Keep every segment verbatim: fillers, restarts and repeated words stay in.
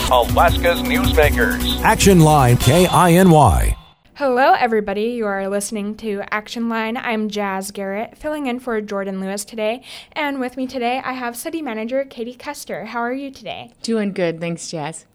Alaska's newsmakers. Action Line K I N Y. Hello, everybody. You are listening to Action Line. I'm Jazz Garrett, filling in for Jordan Lewis today. And with me today, I have City Manager Katie Custer. How are you today? Doing good. Thanks, Jazz.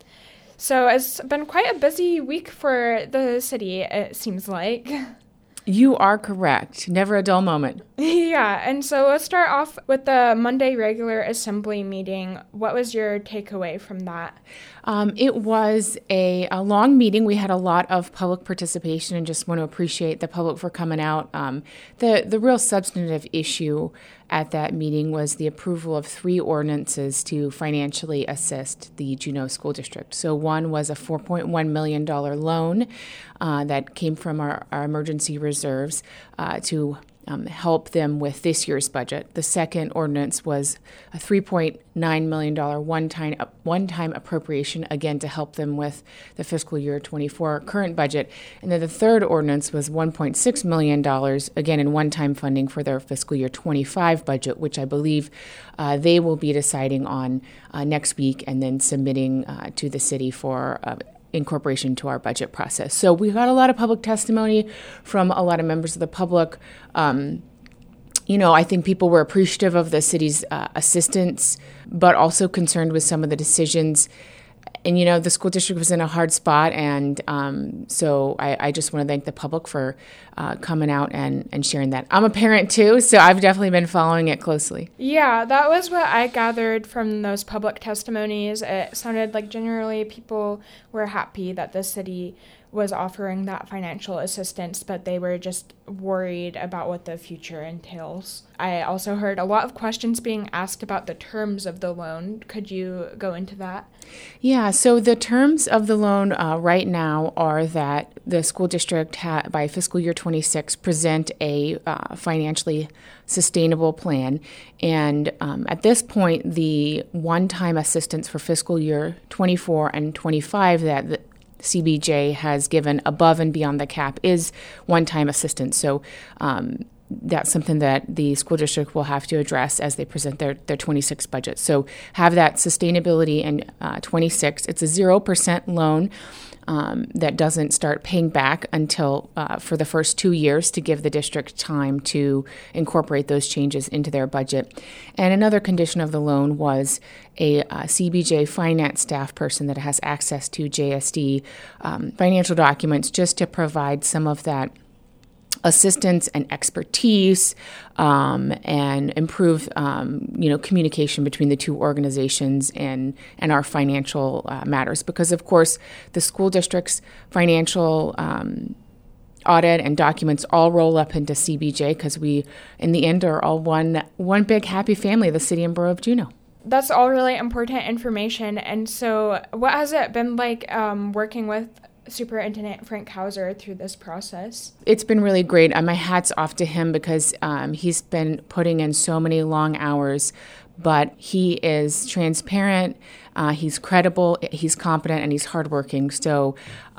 So it's been quite a busy week for the city, it seems like. You are correct. Never a dull moment. Yeah, and so let's start off with the Monday regular assembly meeting. What was your takeaway from that? Um, it was a, a long meeting. We had a lot of public participation and just want to appreciate the public for coming out. Um, the, the real substantive issue at that meeting was the approval of three ordinances to financially assist the Juneau School District. So one was a four point one million dollars loan uh, that came from our, our emergency reserves uh, to Um, help them with this year's budget. The second ordinance was a three point nine million dollars one-time uh, one-time appropriation, again, to help them with the fiscal year twenty-four current budget. And then the third ordinance was one point six million dollars, again, in one-time funding for their fiscal year twenty-five budget, which I believe uh, they will be deciding on uh, next week and then submitting uh, to the city for uh, incorporation to our budget process. So we got a lot of public testimony from a lot of members of the public. Um, you know, I think people were appreciative of the city's uh, assistance, but also concerned with some of the decisions. And, you know, the school district was in a hard spot, and um, so I, I just want to thank the public for uh, coming out and, and sharing that. I'm a parent, too, so I've definitely been following it closely. Yeah, that was what I gathered from those public testimonies. It sounded like generally people were happy that the city was offering that financial assistance, but they were just worried about what the future entails. I also heard a lot of questions being asked about the terms of the loan. Could you go into that? Yeah, so the terms of the loan uh, right now are that the school district, ha- by fiscal year twenty-six, present a uh, financially sustainable plan. And um, at this point, the one-time assistance for fiscal year twenty-four and twenty-five that the C B J has given above and beyond the cap is one-time assistance. So um, that's something that the school district will have to address as they present their, their twenty-six budget. So have that sustainability in uh, twenty-six. It's a zero percent loan um, that doesn't start paying back until uh, for the first two years to give the district time to incorporate those changes into their budget. And another condition of the loan was a uh, C B J finance staff person that has access to J S D um, financial documents just to provide some of that assistance and expertise um, and improve, um, you know, communication between the two organizations and, and our financial uh, matters. Because, of course, the school district's financial um, audit and documents all roll up into C B J because we, in the end, are all one one big happy family, the city and borough of Juneau. That's all really important information. And so what has it been like um, working with Superintendent Frank Hauser through this process? It's been really great. Uh, my hat's off to him because um, he's been putting in so many long hours, but he is transparent, uh, he's credible, he's competent, and he's hardworking. So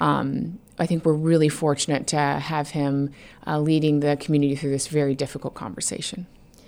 um, I think we're really fortunate to have him uh, leading the community through this very difficult conversation.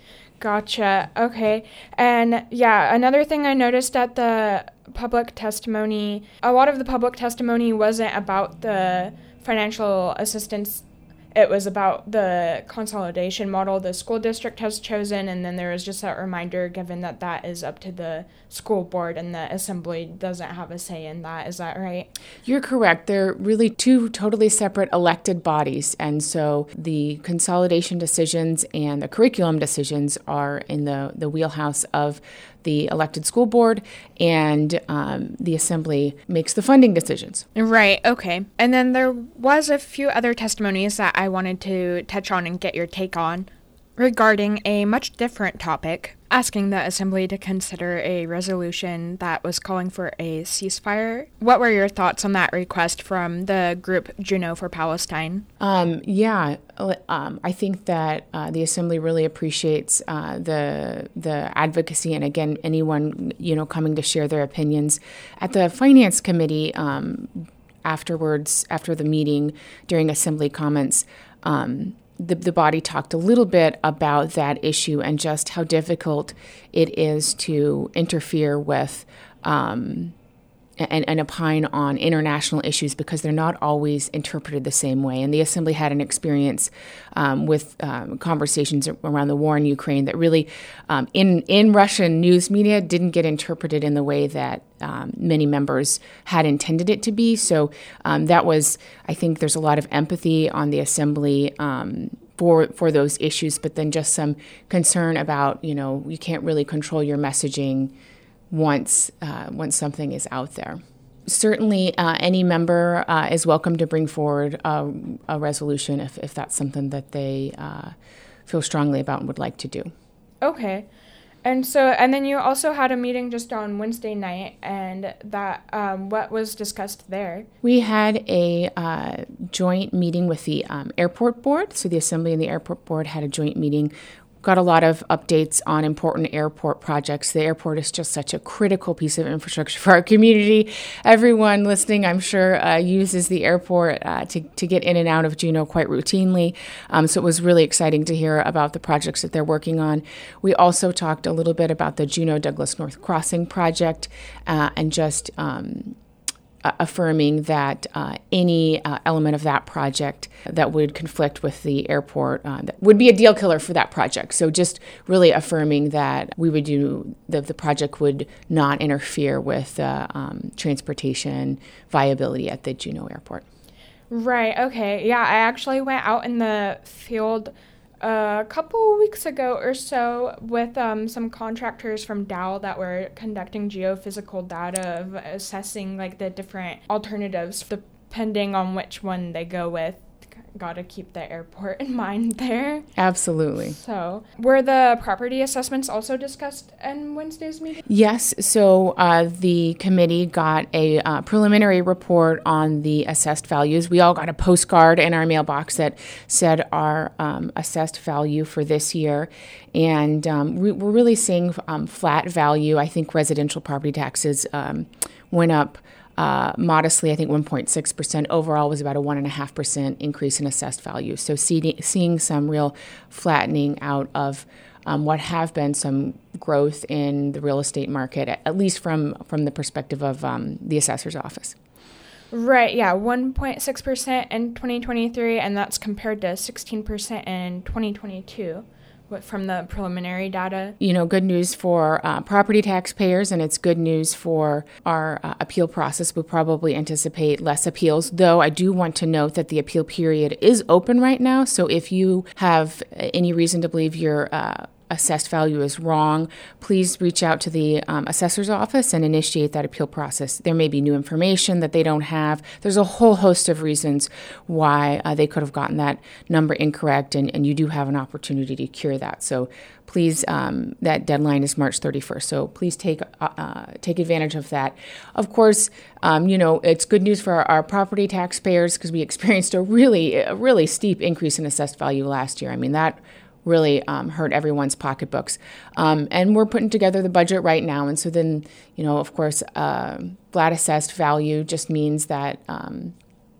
Gotcha. Okay. And yeah, another thing I noticed at the public testimony, a lot of the public testimony wasn't about the financial assistance. It was about the consolidation model the school district has chosen, and then there was just that reminder given that that is up to the school board and the assembly doesn't have a say in that. Is that right? You're correct. They're really two totally separate elected bodies, and so the consolidation decisions and the curriculum decisions are in the, the wheelhouse of the elected school board, and um, the assembly makes the funding decisions. Right, okay. And then there was a few other testimonies that I wanted to touch on and get your take on regarding a much different topic, asking the assembly to consider a resolution that was calling for a ceasefire. What were your thoughts on that request from the group Juneau for Palestine? Um, yeah, um, I think that uh, the assembly really appreciates uh, the the advocacy, and again, anyone you know coming to share their opinions. At the finance committee, um, afterwards, after the meeting, during assembly comments, um, The, the body talked a little bit about that issue and just how difficult it is to interfere with um, and, and opine on international issues because they're not always interpreted the same way. And the Assembly had an experience um, with um, conversations around the war in Ukraine that really, um, in, in Russian news media, didn't get interpreted in the way that um, many members had intended it to be. So um, that was, I think there's a lot of empathy on the Assembly um, for for those issues, but then just some concern about, you know, you can't really control your messaging once uh, once something is out there. Certainly, uh, any member uh, is welcome to bring forward a, a resolution if, if that's something that they uh, feel strongly about and would like to do. Okay. And so, and then you also had a meeting just on Wednesday night, and that, um, what was discussed there? We had a uh, joint meeting with the um, airport board. So the Assembly and the airport board had a joint meeting. Got a lot of updates on important airport projects. The airport is just such a critical piece of infrastructure for our community. Everyone listening, I'm sure, uh, uses the airport uh, to, to get in and out of Juneau quite routinely. Um, so it was really exciting to hear about the projects that they're working on. We also talked a little bit about the Juneau Douglas North Crossing project uh, and just um, affirming that uh, any uh, element of that project that would conflict with the airport uh, that would be a deal killer for that project. So just really affirming that we would do, the, the project would not interfere with uh, um, transportation viability at the Juneau Airport. Right, okay. Yeah, I actually went out in the field a couple weeks ago or so with um, some contractors from Dow that were conducting geophysical data of assessing like the different alternatives depending on which one they go with. Got to keep the airport in mind there. Absolutely. So, were the property assessments also discussed in Wednesday's meeting? Yes. So, uh, the committee got a uh, preliminary report on the assessed values. We all got a postcard in our mailbox that said our um, assessed value for this year. And um, we, we're really seeing um, flat value. I think residential property taxes um, went up Uh, modestly. I think one point six percent overall was about a one point five percent increase in assessed value. So see, seeing some real flattening out of um, what have been some growth in the real estate market, at least from, from the perspective of um, the assessor's office. Right, yeah, one point six percent in twenty twenty-three, and that's compared to sixteen percent in twenty twenty-two. From the preliminary data. You know, good news for uh, property taxpayers, and it's good news for our uh, appeal process. We'll probably anticipate less appeals, though I do want to note that the appeal period is open right now. So if you have any reason to believe your uh, assessed value is wrong, please reach out to the um, assessor's office and initiate that appeal process. There may be new information that they don't have. There's a whole host of reasons why uh, they could have gotten that number incorrect, and, and you do have an opportunity to cure that. So please, um, that deadline is March thirty-first. So please take uh, take advantage of that. Of course, um, you know, it's good news for our, our property taxpayers because we experienced a really, a really steep increase in assessed value last year. I mean, that really um, hurt everyone's pocketbooks. Um, and we're putting together the budget right now. And so then, you know, of course, uh, flat assessed value just means that um,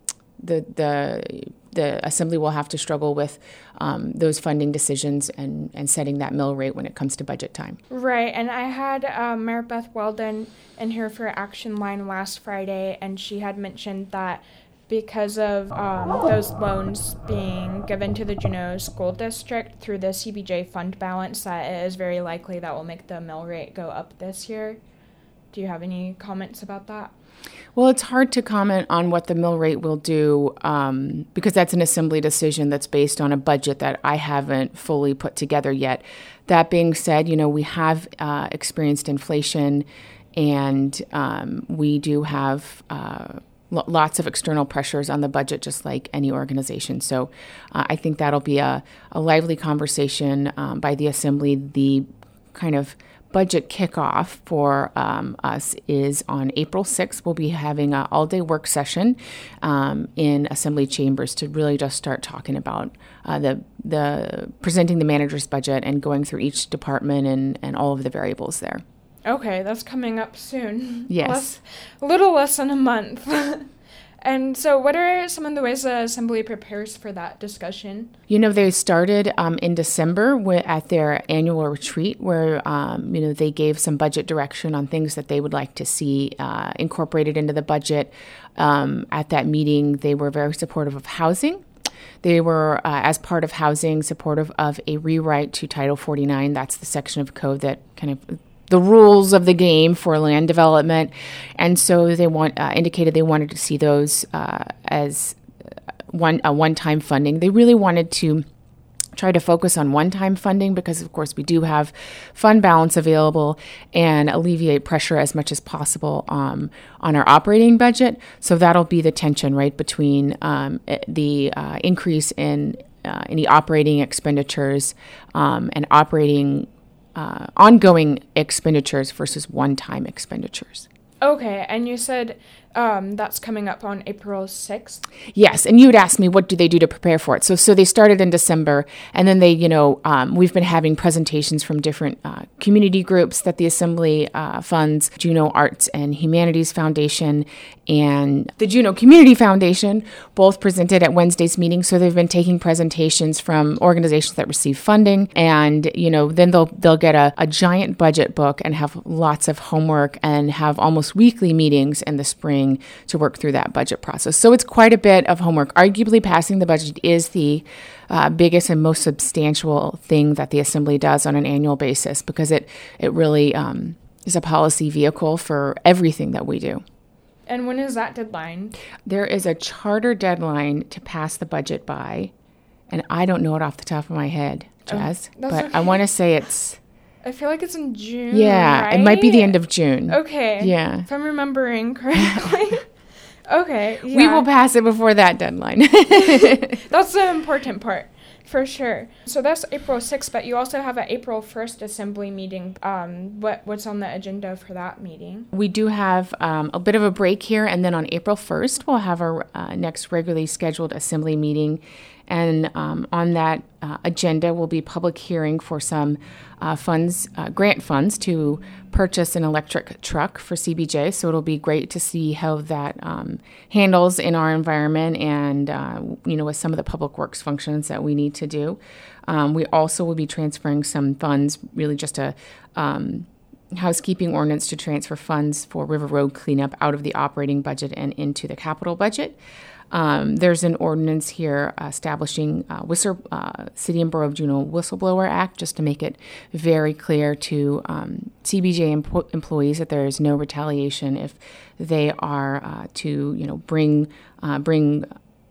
the the the Assembly will have to struggle with um, those funding decisions and, and setting that mill rate when it comes to budget time. Right. And I had um, Mayor Beth Weldon in here for Action Line last Friday, and she had mentioned that because of um, those loans being given to the Juneau School District through the C B J fund balance, that it is very likely that will make the mill rate go up this year. Do you have any comments about that? Well, it's hard to comment on what the mill rate will do um, because that's an Assembly decision that's based on a budget that I haven't fully put together yet. That being said, you know, we have uh, experienced inflation, and um, we do have uh, lots of external pressures on the budget, just like any organization. So uh, I think that'll be a, a lively conversation um, by the Assembly. The kind of budget kickoff for um, us is on April sixth. We'll be having an all-day work session um, in Assembly chambers to really just start talking about uh, the the presenting the manager's budget and going through each department and, and all of the variables there. Okay, that's coming up soon. Yes. Less, a little less than a month. And so what are some of the ways the Assembly prepares for that discussion? You know, they started um, in December wi- at their annual retreat where, um, you know, they gave some budget direction on things that they would like to see uh, incorporated into the budget. Um, at that meeting, they were very supportive of housing. They were, uh, as part of housing, supportive of a rewrite to Title forty-nine. That's the section of code that kind of the rules of the game for land development. And so they want uh, indicated they wanted to see those uh, as one a one-time funding. They really wanted to try to focus on one-time funding because, of course, we do have fund balance available and alleviate pressure as much as possible um, on our operating budget. So that'll be the tension, right, between um, the uh, increase in uh, any operating expenditures um, and operating uh, ongoing expenditures versus one-time expenditures. Okay, and you said um, that's coming up on April sixth? Yes, and you would ask me, what do they do to prepare for it? So so they started in December, and then they, you know, um, we've been having presentations from different uh, community groups that the Assembly uh, funds, Juneau Arts and Humanities Foundation and the Juneau Community Foundation, both presented at Wednesday's meeting. So they've been taking presentations from organizations that receive funding, and, you know, then they'll they'll get a, a giant budget book and have lots of homework and have almost weekly meetings in the spring to work through that budget process. So it's quite a bit of homework. Arguably, passing the budget is the uh, biggest and most substantial thing that the Assembly does on an annual basis because it, it really um, is a policy vehicle for everything that we do. And when is that deadline? There is a charter deadline to pass the budget by, and I don't know it off the top of my head, Jazz, oh, but okay. I want to say it's... I feel like it's in June, Yeah, right? it might be the end of June. Okay. Yeah. If I'm remembering correctly. Okay, yeah. We will pass it before that deadline. That's the important part, for sure. So that's April sixth, but you also have an April first Assembly meeting. Um, what What's on the agenda for that meeting? We do have um, a bit of a break here, and then on April first, we'll have our uh, next regularly scheduled Assembly meeting. And um, on that uh, agenda will be public hearing for some uh, funds, uh, grant funds to purchase an electric truck for C B J. So it'll be great to see how that um, handles in our environment and, uh, you know, with some of the public works functions that we need to do. Um, we also will be transferring some funds, really just a um, housekeeping ordinance to transfer funds for River Road cleanup out of the operating budget and into the capital budget. Um, there's an ordinance here uh, establishing uh, Whistler, uh, City and Borough of Juneau Whistleblower Act, just to make it very clear to um, C B J em- employees that there is no retaliation if they are uh, to, you know, bring uh, bring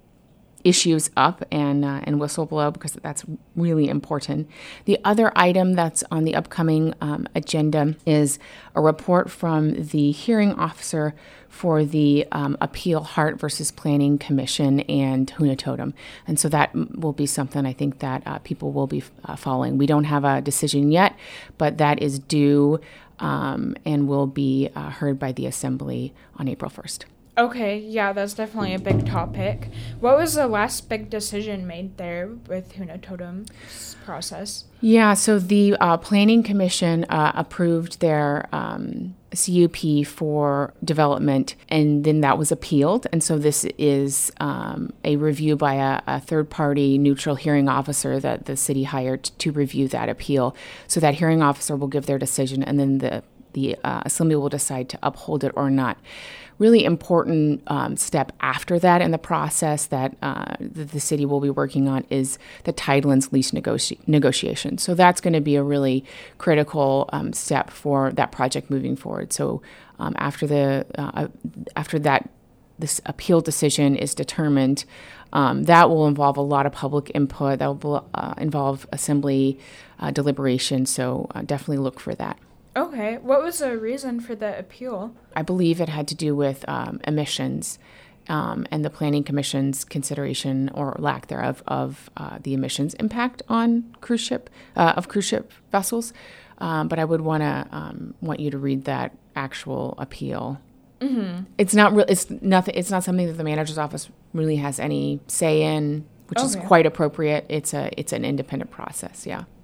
issues up and uh, and whistleblow, because that's really important. The other item that's on the upcoming um, agenda is a report from the hearing officer for the um, Appeal Hart versus Planning Commission and Huna Totem. And so that will be something I think that uh, people will be uh, following. We don't have a decision yet, but that is due um, and will be uh, heard by the Assembly on April first. Okay, yeah, that's definitely a big topic. What was the last big decision made there with Huna Totem's process? Yeah, so the uh, Planning Commission uh, approved their um, C U P for development, and then that was appealed. And so this is um, a review by a, a third-party neutral hearing officer that the city hired to review that appeal. So that hearing officer will give their decision, and then the, the uh, Assembly will decide to uphold it or not. Really important um, step after that in the process that uh, the, the city will be working on is the Tidelands lease negoti- negotiation. So that's going to be a really critical um, step for that project moving forward. So um, after the uh, after that this appeal decision is determined, um, that will involve a lot of public input. That will uh, involve Assembly uh, deliberation. So uh, definitely look for that. Okay. What was the reason for the appeal? I believe it had to do with um, emissions um, and the Planning Commission's consideration or lack thereof of uh, the emissions impact on cruise ship uh, of cruise ship vessels. Um, but I would want to um, want you to read that actual appeal. Mm-hmm. It's not real. It's nothing. It's not something that the manager's office really has any say in, which okay. is quite appropriate. It's a it's an independent process. Yeah.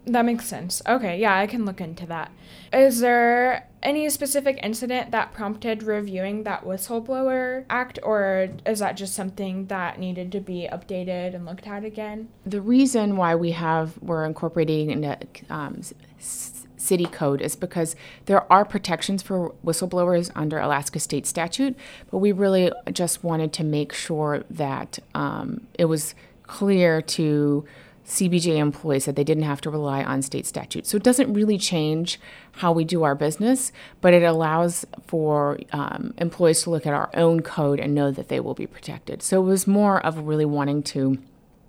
That makes sense. Okay, yeah, I can look into that. Is there any specific incident that prompted reviewing that Whistleblower Act, or is that just something that needed to be updated and looked at again? The reason why we have we're incorporating into um, s- city code is because there are protections for whistleblowers under Alaska state statute, but we really just wanted to make sure that um, it was clear to C B J employees that they didn't have to rely on state statute. So it doesn't really change how we do our business, but it allows for um, employees to look at our own code and know that they will be protected. So it was more of really wanting to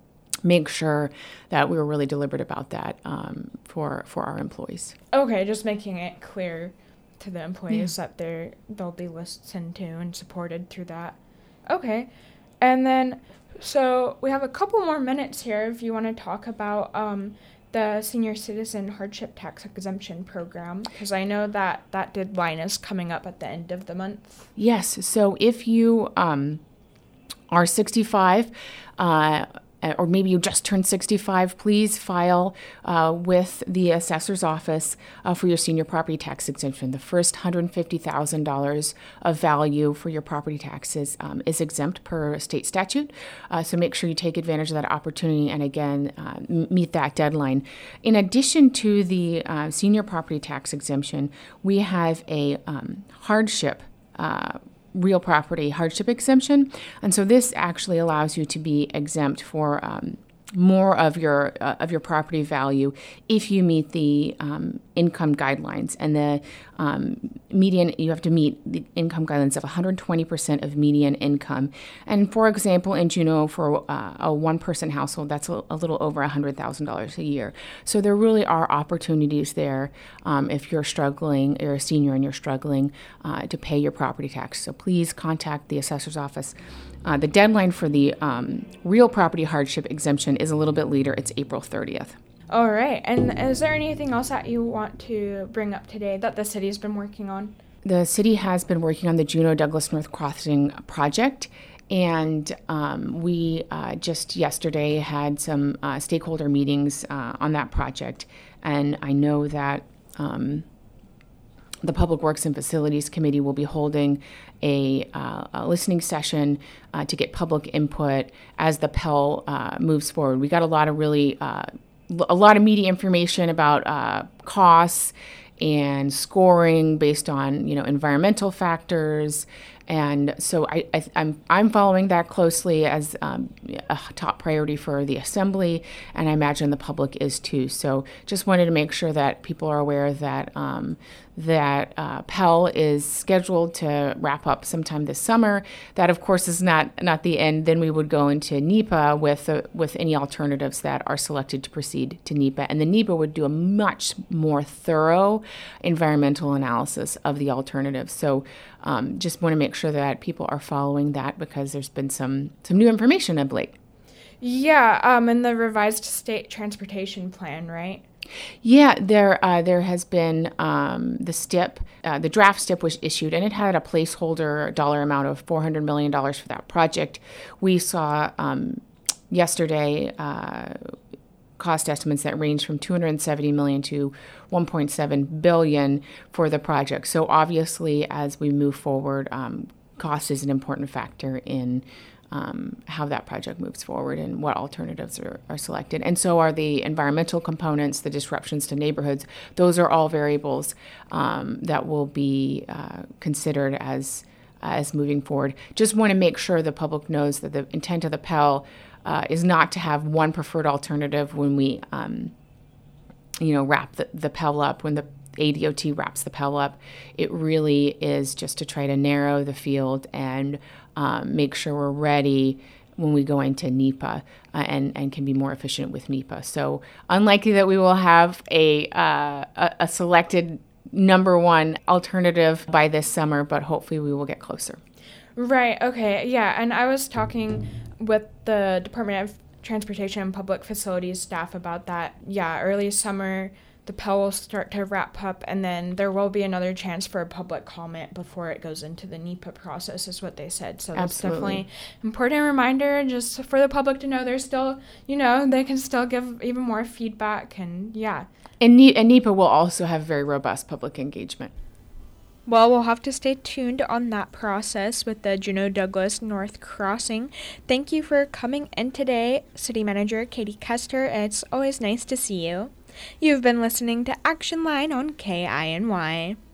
make sure that we were really deliberate about that um, for for our employees. Okay, just making it clear to the employees yeah. that they're they'll be listened to and supported through that. Okay, and then. So we have a couple more minutes here if you want to talk about um, the Senior Citizen Hardship Tax Exemption Program, because I know that that deadline is coming up at the end of the month. Yes. So if you um, are sixty-five, uh, or maybe you just turned sixty-five, please file uh, with the assessor's office uh, for your senior property tax exemption. The first one hundred fifty thousand dollars of value for your property taxes um, is exempt per state statute. Uh, so make sure you take advantage of that opportunity and, again, uh, m- meet that deadline. In addition to the uh, senior property tax exemption, we have a um, hardship uh real property hardship exemption. And so this actually allows you to be exempt for um, more of your uh, of your property value if you meet the um, income guidelines. And the um, median, you have to meet the income guidelines of one hundred twenty percent of median income. And for example, in Juneau, for uh, a one-person household, that's a, a little over one hundred thousand dollars a year. So there really are opportunities there um, if you're struggling, you're a senior and you're struggling uh, to pay your property tax. So please contact the assessor's office. Uh, the deadline for the um, real property hardship exemption is a little bit later. It's April thirtieth. All right. And is there anything else that you want to bring up today that the city's been working on? The city has been working on the Juneau Douglas North Crossing project, and um, we uh, just yesterday had some uh, stakeholder meetings uh, on that project. And I know that um, the Public Works and Facilities Committee will be holding a, uh, a listening session uh, to get public input as the P E L uh, moves forward. We got a lot of really, uh, a lot of media information about uh, costs and scoring based on, you know, environmental factors. And so I, I, I'm I'm following that closely as um, a top priority for the Assembly, and I imagine the public is too. So just wanted to make sure that people are aware that um, that uh, P E L is scheduled to wrap up sometime this summer. That, of course, is not not the end. Then we would go into NEPA with uh, with any alternatives that are selected to proceed to NEPA, and the NEPA would do a much more thorough environmental analysis of the alternatives. So um, just want to make sure that people are following that, because there's been some some new information of late. Yeah, um, in the revised state transportation plan, right? Yeah, there uh, there has been um, the S T I P, uh, the draft S T I P was issued, and it had a placeholder dollar amount of four hundred million dollars for that project. We saw um, yesterday uh, cost estimates that range from two hundred seventy million dollars to one point seven billion dollars for the project. So obviously, as we move forward, um, cost is an important factor in Um, how that project moves forward and what alternatives are, are selected. And so are the environmental components, the disruptions to neighborhoods. Those are all variables um, that will be uh, considered as as moving forward. Just want to make sure the public knows that the intent of the P E L uh, is not to have one preferred alternative when we, um, you know, wrap the, the P E L up, when the A D O T wraps the P E L up. It really is just to try to narrow the field and um, make sure we're ready when we go into NEPA uh, and, and can be more efficient with NEPA. So unlikely that we will have a, uh, a, a selected number one alternative by this summer, but hopefully we will get closer. Right, okay, yeah, and I was talking with the Department of Transportation and Public Facilities staff about that, yeah, early summer the P E L will start to wrap up, and then there will be another chance for a public comment before it goes into the NEPA process, is what they said. So that's Absolutely. definitely an important reminder just for the public to know there's still, you know, they can still give even more feedback, and yeah. And, Ne- and NEPA will also have very robust public engagement. Well, we'll have to stay tuned on that process with the Juneau Douglas North Crossing. Thank you for coming in today, City Manager Katie Kester. It's always nice to see you. You've been listening to Action Line on K I N Y.